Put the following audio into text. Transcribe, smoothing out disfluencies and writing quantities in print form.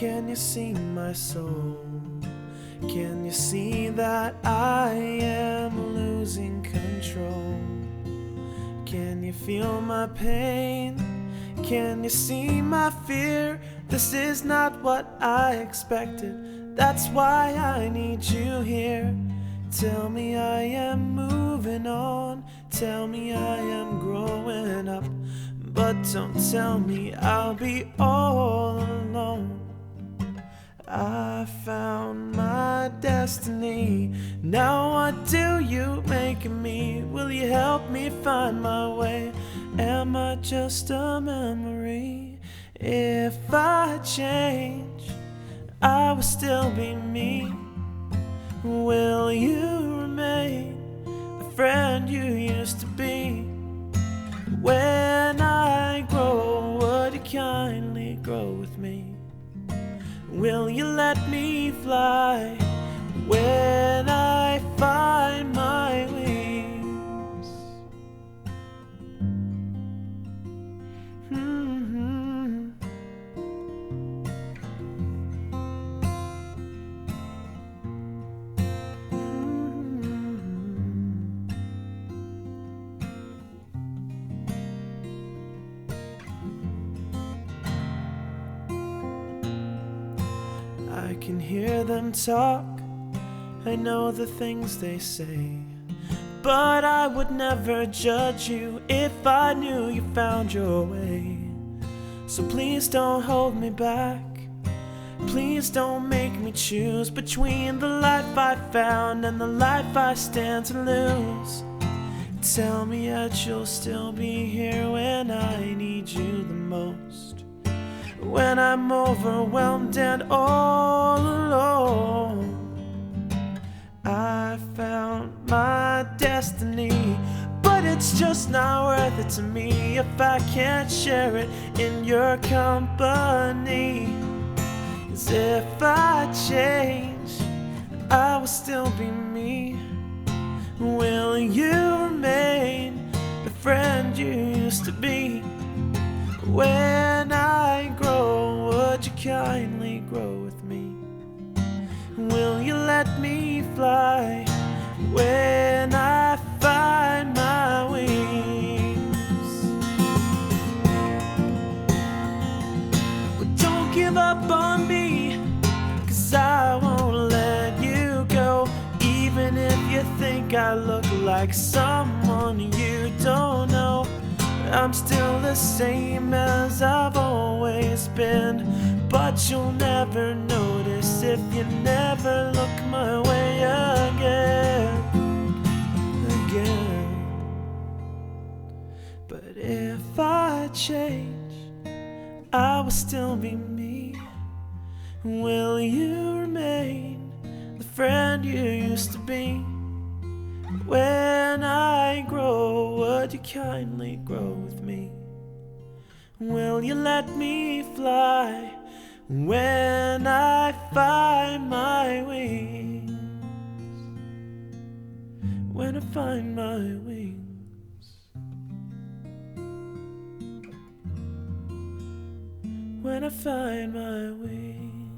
Can you see my soul? Can you see that I am losing control? Can you feel my pain? Can you see my fear? This is not what I expected. That's why I need you here. Tell me I am moving on. Tell me I am growing up. But don't tell me I'll be all alone. I found my destiny. Now what do you make of me? Will you help me find my way? Am I just a memory? If I change, I will still be me. Will you remain the friend you used to be? When I grow, would you kindly grow with me? Will you let me fly when I find my wings? I can hear them talk, I know the things they say, but I would never judge you if I knew you found your way. So please don't hold me back, please don't make me choose between the life I found and the life I stand to lose. Tell me that you'll still be here when I need you the most, when I'm overwhelmed and all alone. I found my destiny, but it's just not worth it to me if I can't share it in your company. 'Cause if I change, I will still be me. Will you remain the friend you used to be? When I grow, would you kindly grow with me? Will you let me fly when I find my wings? But don't give up on me, 'cause I won't let you go. Even if you think I look like someone you don't know, I'm still the same as I've always been. But you'll never notice if you never look my way again. But if I change, I will still be me. Will you remain the friend you used to be? When I grow, would you kindly grow with me? Will you let me fly when I find my wings? When I find my wings. When I find my wings.